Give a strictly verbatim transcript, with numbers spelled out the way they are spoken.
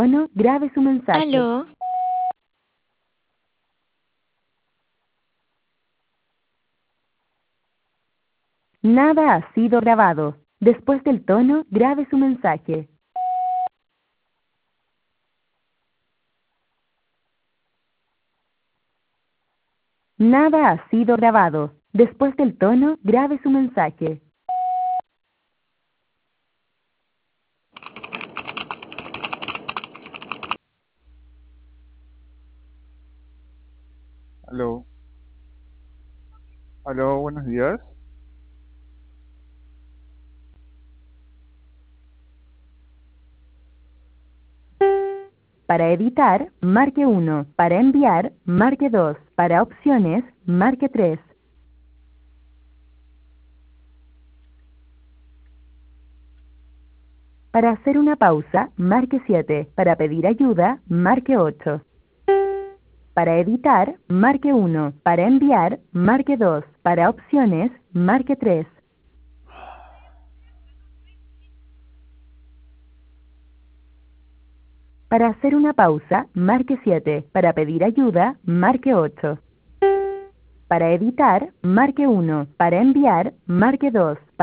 tono, grabe su mensaje. Aló, Nada ha sido grabado. Después del tono, grabe su mensaje. Nada ha sido grabado. Después del tono, grabe su mensaje. Aló, aló, buenos días. Para editar, marque uno. Para enviar, marque dos. Para opciones, marque tres. Para hacer una pausa, marque siete. Para pedir ayuda, marque ocho. Para editar, marque uno. Para enviar, marque dos. Para opciones, marque tres. Para hacer una pausa, marque siete. Para pedir ayuda, marque ocho. Para editar, marque uno. Para enviar, marque dos.